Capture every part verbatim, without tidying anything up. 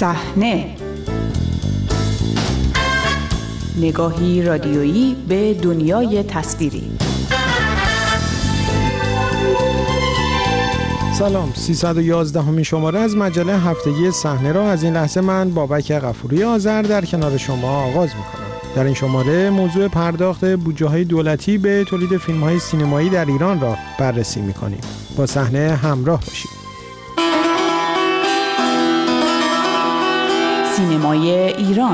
صحنه، نگاهی رادیویی به دنیای تصویری. سلام، سیصد و یازده همین شماره از مجله هفتگی صحنه را از این لحظه من بابک غفوری آذر در کنار شما آغاز می‌کنم. در این شماره موضوع پرداخت بودجه‌های دولتی به تولید فیلم‌های سینمایی در ایران را بررسی می‌کنیم. با صحنه همراه باشید. سینمای ایران.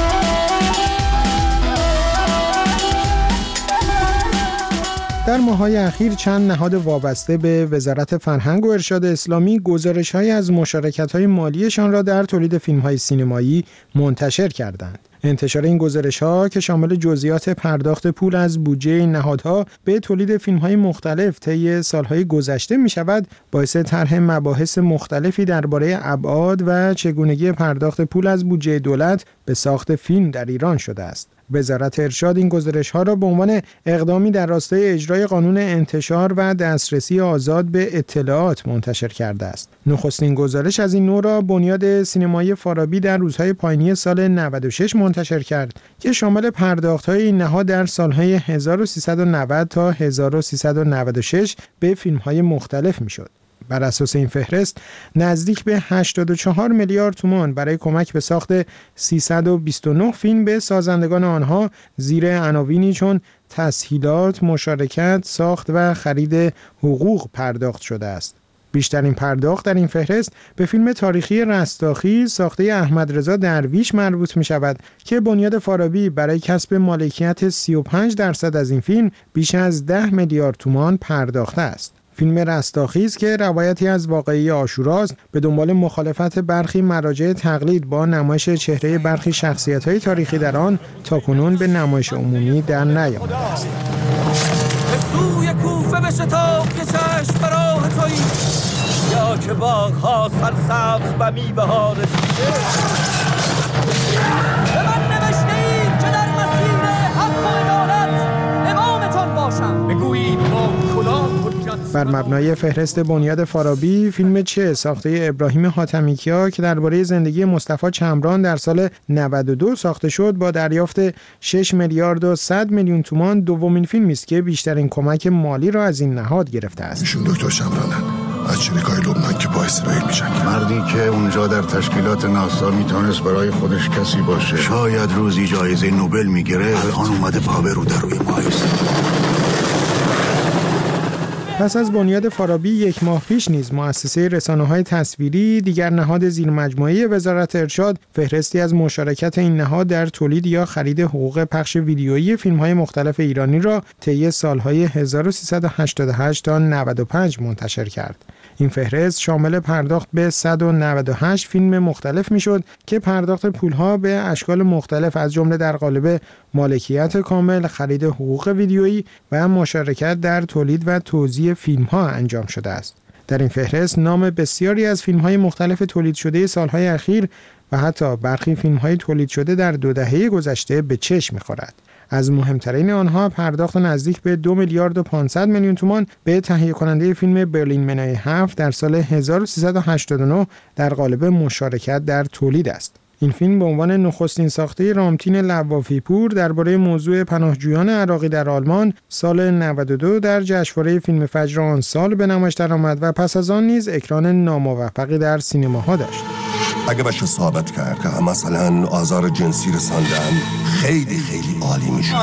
در ماه‌های اخیر چند نهاد وابسته به وزارت فرهنگ و ارشاد اسلامی گزارش‌هایی از مشارکت‌های مالیشان را در تولید فیلم‌های سینمایی منتشر کردند. انتشار این گزارش‌ها که شامل جزئیات پرداخت پول از بودجه این نهادها به تولید فیلم‌های مختلف طی سال‌های گذشته می‌شود، باعث طرح مباحث مختلفی درباره ابعاد و چگونگی پرداخت پول از بودجه دولت به ساخت فیلم در ایران شده است. وزارت ارشاد این گزارش‌ها را به عنوان اقدامی در راستای اجرای قانون انتشار و دسترسی آزاد به اطلاعات منتشر کرده است. نخستین گزارش از این نوع را بنیاد سینمایی فارابی در روزهای پایانی سال نود و شش منتشر کرد که شامل پرداخت‌های این نهاد در سال‌های هزار و سیصد و نود تا هزار و سیصد و نود و شش به فیلم‌های مختلف می‌شد. بر اساس این فهرست نزدیک به هشتاد و چهار میلیارد تومان برای کمک به ساخت سیصد و بیست و نه فیلم به سازندگان آنها زیر عناوینی چون تسهیلات، مشارکت، ساخت و خرید حقوق پرداخت شده است. بیشترین پرداخت در این فهرست به فیلم تاریخی رستاخیز ساخته احمد رضا درویش مربوط می شود که بنیاد فارابی برای کسب مالکیت سی و پنج درصد از این فیلم بیش از ده میلیارد تومان پرداخته است. فیلم رستاخیز که روایتی از واقعه عاشوراست به دنبال مخالفت برخی مراجع تقلید با نمایش چهره برخی شخصیت‌های تاریخی در آن تاکنون به نمایش عمومی در نیامده است. به سوی کوفه بشتاب که چشم به راه تویی، یا که باغ‌ها سرسبز و میوه‌ها رسیده. به من نوشتید که در مسیر حق و عدالت امامتان باشم. بگویید با کدام بر مبنای فهرست بنیاد فارابی، فیلم چه ساخته ابراهیم حاتمیکیا که درباره زندگی مصطفی چمران در سال نود و دو ساخته شد، با دریافت شش میلیارد و صد میلیون تومان دومین فیلمی است که بیشترین کمک مالی را از این نهاد گرفته است. ایشون دکتر چمرانن از شریکای لبنان که با اسرائیل می‌جنگن. مردی که اونجا در تشکیلات ناسا میتونست برای خودش کسی باشه، شاید روزی جایزه نوبل میگیره، الان اومده پا به رو در روی ما ایستاده. پس از بنیاد فارابی یک ماه پیش نیز مؤسسه رسانه‌های تصویری، دیگر نهاد زیرمجموعه وزارت ارشاد، فهرستی از مشارکت این نهاد در تولید یا خرید حقوق پخش ویدیویی فیلم‌های مختلف ایرانی را طی سال‌های هزار و سیصد و هشتاد و هشت تا نود و پنج منتشر کرد. این فهرست شامل پرداخت به صد و نود و هشت فیلم مختلف میشد که پرداخت پولها به اشکال مختلف از جمله در قالب مالکیت کامل، خرید حقوق ویدیویی و مشارکت در تولید و توزیع فیلم‌ها انجام شده است. در این فهرست نام بسیاری از فیلم‌های مختلف تولید شده سال‌های اخیر و حتی برخی فیلم‌های تولید شده در دو دهه گذشته به چشم می‌خورد. از مهمترین آنها پرداخت نزدیک به دو میلیارد و پانصد میلیون تومان به تهیه کننده فیلم برلین منای هفت در سال هزار و سیصد و هشتاد و نه در قالب مشارکت در تولید است. این فیلم به عنوان نخستین ساخته رامتین لوافی پور درباره موضوع پناهجویان عراقی در آلمان سال نود و دو در جشنواره فیلم فجر آن سال به نمایش درآمد و پس از آن نیز اکران ناموفقی در سینماها داشت. اگه بشه ثابت کرد که مثلا آزار جنسی رساندن، خیلی خیلی عالی میشه.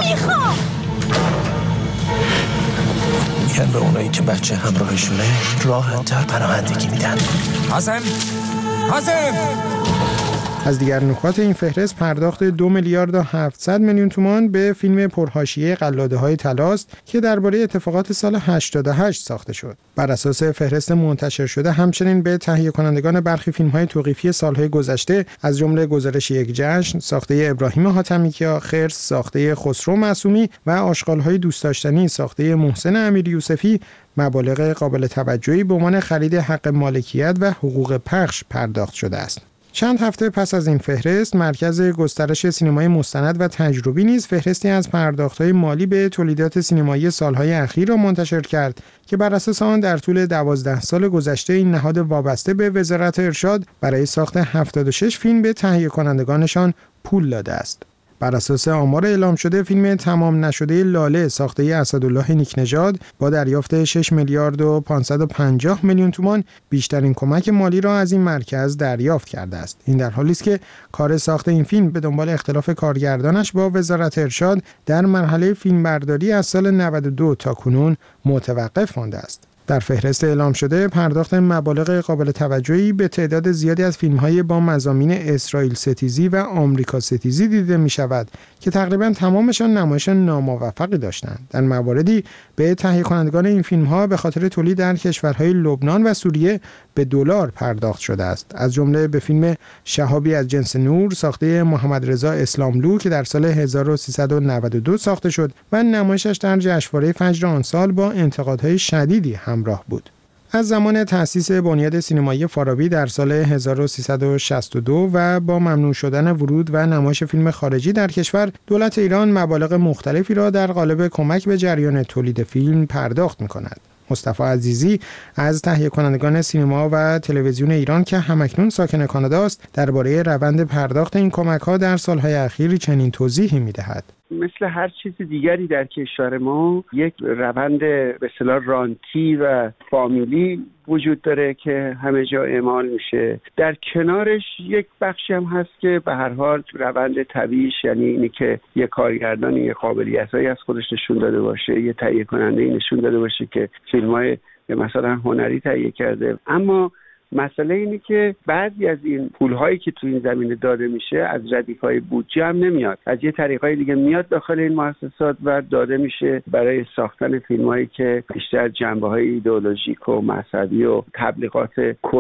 میگن به اونایی که بچه همراهشونه راحت‌تر پناهندگی میدن. حسن حسن از دیگر نکات این فهرست پرداخت دو میلیارد و هفتصد میلیون تومان به فیلم پرحاشیه قلاده‌های طلا است که درباره اتفاقات سال هشتاد و هشت ساخته شد. بر اساس فهرست منتشر شده همچنین به تهیه کنندگان برخی فیلم‌های توقیفی سال‌های گذشته از جمله گزارش یک جشن ساخته ابراهیم حاتمیکیا، خرس ساخته خسرو معصومی و آشغال‌های دوست داشتنی ساخته محسن امیر یوسفی مبالغ قابل توجهی به عنوان خرید حق مالکیت و حقوق پخش پرداخت شده است. چند هفته پس از این فهرست، مرکز گسترش سینمای مستند و تجربی نیز فهرستی از پرداخت‌های مالی به تولیدات سینمایی سالهای اخیر را منتشر کرد که بر اساس آن در طول دوازده سال گذشته این نهاد وابسته به وزارت ارشاد برای ساخت هفتاد و شش فیلم به تهیه کنندگانشان پول داده است. بر اساس آمار اعلام شده، فیلم تمام نشده لاله ساخته اسدالله نیکنژاد با دریافت شش میلیارد و پانصد و پنجاه میلیون تومان بیشترین کمک مالی را از این مرکز دریافت کرده است. این در حالی است که کار ساخت این فیلم به دنبال اختلاف کارگردانش با وزارت ارشاد در مرحله فیلمبرداری از سال نود و دو تا کنون متوقف مانده است. در فهرست اعلام شده، پرداخت مبالغ قابل توجهی به تعداد زیادی از فیلم‌های با مضامین اسرائیل ستیزی و آمریکا ستیزی دیده می‌شود که تقریباً تمامشان نمایش ناموفقی داشتند. در مواردی به تهیه کنندگان این فیلم‌ها به خاطر تولید در کشورهای لبنان و سوریه به دلار پرداخت شده است، از جمله به فیلم شهابی از جنس نور ساخته محمد رضا اسلاملو که در سال هزار و سیصد و نود و دو ساخته شد و نمایشش در جشنواره فجر آن سال با انتقادهای شدیدی همراه بود. از زمان تأسیس بنیاد سینمایی فارابی در سال هزار و سیصد و شصت و دو و با ممنوع شدن ورود و نمایش فیلم خارجی در کشور، دولت ایران مبالغ مختلفی را در قالب کمک به جریان تولید فیلم پرداخت می‌کند. مصطفی عزیزی از تهیه کنندگان سینما و تلویزیون ایران که همکنون ساکن کانادا است، درباره روند پرداخت این کمک‌ها در سال‌های اخیر چنین توضیحی می‌دهد. مثل هر چیز دیگری در کشور ما یک روند به اصطلاح رانتی و فامیلی وجود داره که همه جا اعمال میشه. در کنارش یک بخشی هم هست که به هر حال روند طبیعیش، یعنی اینی که یه کارگردانی یه قابلیتایی از خودش نشون داده باشه، یه تهیه کننده نشون داده باشه که فیلم‌های مثلا هنری تهیه کرده. اما مسئله اینه که بعضی از این پول‌هایی که تو این زمینه داده میشه از ردیف‌های بودجه هم نمیاد، از یه طریقای دیگه میاد داخل این مؤسسات و داده میشه برای ساختن فیلم‌هایی که بیشتر جنبه‌های ایدئولوژیک و مذهبی و تبلیغات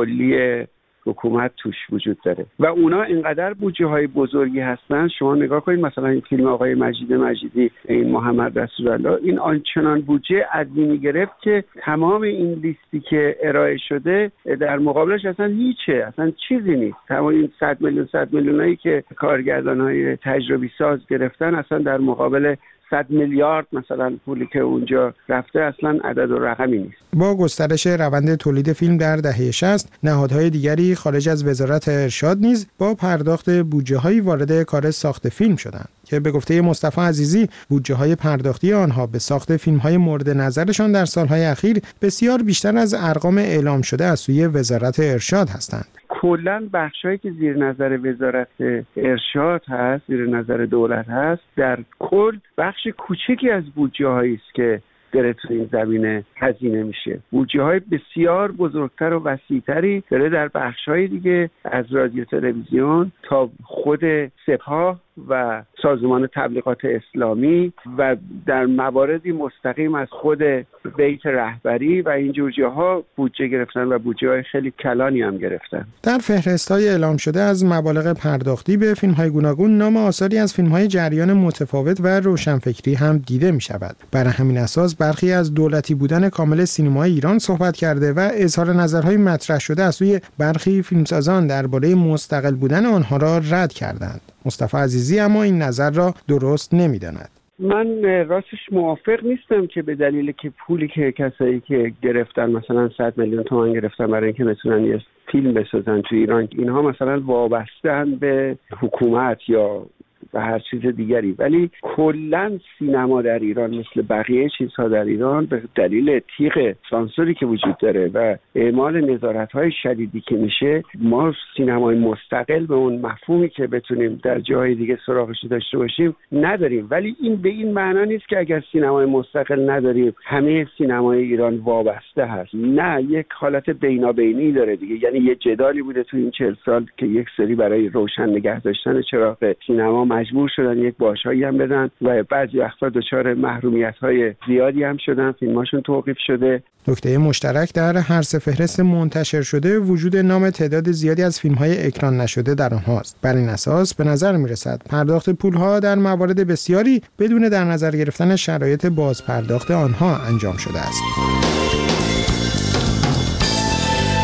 کلی حکومت توش وجود داره و اونا اینقدر بودجه های بزرگی هستن. شما نگاه کنید مثلا این فیلم آقای مجید مجیدی، این محمد رسول الله، این آنچنان بودجه عظیمی گرفت که تمام این لیستی که ارائه شده در مقابلش اصلا هیچه، اصلا چیزی نیست. تمام این صد میلیون صد میلیونایی که کارگردان‌های تجربی ساز گرفتن اصلا در مقابل صد میلیارد مثلا پولی که اونجا رفته اصلا عدد و رقمی نیست. با گسترش روند تولید فیلم در دهه شصت، نهادهای دیگری خارج از وزارت ارشاد نیز با پرداخت بودجه‌هایی وارد کار ساخت فیلم شدند که به گفته مصطفی عزیزی بودجه‌های پرداختی آنها به ساخت فیلم‌های مورد نظرشان در سال‌های اخیر بسیار بیشتر از ارقام اعلام شده از سوی وزارت ارشاد هستند. کلاً بخشایی که زیر نظر وزارت ارشاد هست، زیر نظر دولت هست، در کل بخش کوچکی از بودجه‌هایی است که داره تو این زمینه هزینه میشه. بودجه‌های بسیار بزرگتر و وسیع‌تری داره در بخش‌های دیگه، از رادیو تلویزیون تا خود سپاه و سازمان تبلیغات اسلامی و در مواردی مستقیم از خود بیت رهبری و این جور جاها بودجه گرفتن و بودجه‌های خیلی کلانی هم گرفتن. در فهرست‌های اعلام شده از مبالغ پرداختی به فیلم‌های گوناگون، نام آثاری از فیلم‌های جریان متفاوت و روشنفکری هم دیده می‌شود. برای همین اساس برخی از دولتی بودن کامل سینمای ایران صحبت کرده و اظهار نظرهای مطرح شده از سوی برخی فیلمسازان درباره مستقل بودن آنها را رد کردند. مصطفی عزیزی اما این نظر را درست نمی‌داند. من راستش موافق نیستم که به دلیل که پولی که کسایی که گرفتن مثلا صد میلیون تومان گرفتن برای اینکه بتونن یه فیلم بسازن تو ایران، اینها مثلا وابسته‌اند به حکومت یا و هر چیز دیگری، ولی کلاً سینما در ایران مثل بقیه چیزها در ایران به دلیل تیغ سانسوری که وجود داره و اعمال نظارت‌های شدیدی که میشه، ما سینمای مستقل به اون مفهومی که بتونیم در جاهای دیگه سراغش داشته باشیم نداریم. ولی این به این معنا نیست که اگر سینمای مستقل نداریم همه سینمای ایران وابسته هست. نه، یک حالت بینابینی داره دیگه. یعنی یه جدالی بوده تو این چهل سال که یک سری برای روشن نگه داشتن چراغ سینما مجبور شدن یک باشایی هم بدن و بعضی وقتا دچار محرومیت‌های زیادی هم شدن، فیلماشون توقیف شده. نکته مشترک در هر سه فهرست منتشر شده وجود نام تعداد زیادی از فیلم‌های اکران نشده در آنهاست. بر این اساس به نظر می‌رسد پرداخت پول‌ها در موارد بسیاری بدون در نظر گرفتن شرایط بازپرداخت آنها انجام شده است.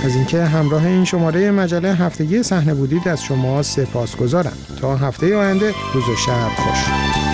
از اینکه همراه این شماره مجله هفتگی صحنه بودید از شما سپاسگزارم. تا هفته آینده روز و شب خوش.